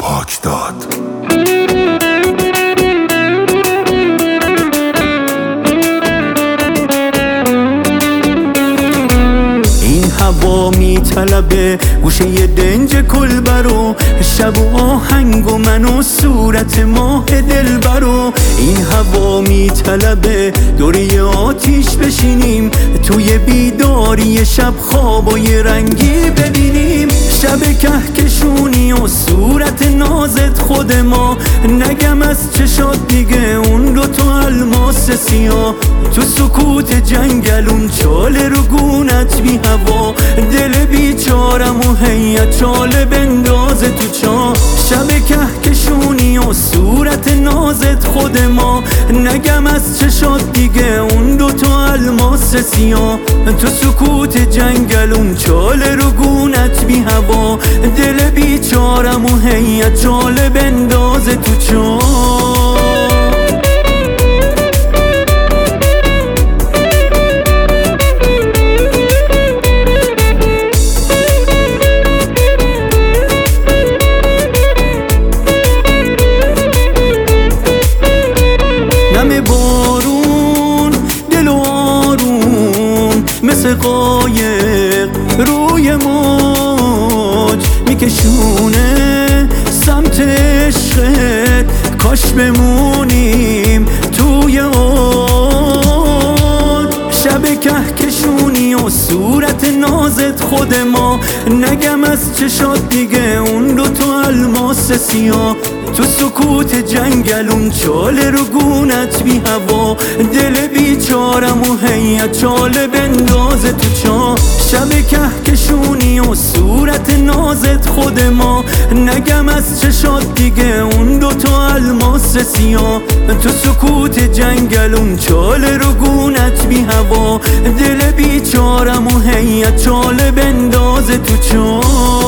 پاک داد. هوا میطلبه گوشه ی دنج کلبرو، شب و آهنگ و من و صورت ماه دلبرو. این هوا میطلبه دوره آتیش بشینیم، توی بیداری شب خوابای رنگی ببینیم. شب کهکشونی و صورت نازت خود ما، نگم از چشات دیگه اون دوتا الماس سیاه. تو سکوت جنگلون چاله رو گونت بی هوا، دل بیچارم و هیت چاله بندازه تو چاه. شب کهکشونی و صورت نازت خود ما، نگم از چشات دیگه اون دوتا الماس سیاه. تو سکوت جنگلون چاله رو گونت بی هوا، دل بیچارم و هیت چاله بندازه تو چاه. نم بارون دل و آروم مثل قایق روی موج میکشونه سمت عشقت، کاش بمونیم توی اوج. شب کهکشونی و صورت نازت خود ما، نگم از چشات دیگه اون دوتا الماس سیاه. تو سکوت جنگلون چاله رو گونت بی هوا، دل بیچارم و هیت چاله بندازه تو چاه. شب کهکشونی و صورت نازت خود ما، نگم از چشات دیگه اون دوتا الماس سیاه. تو سکوت جنگلون چاله رو گونت بی هوا، دل بیچارم و هیت چاله بندازه تو چاه.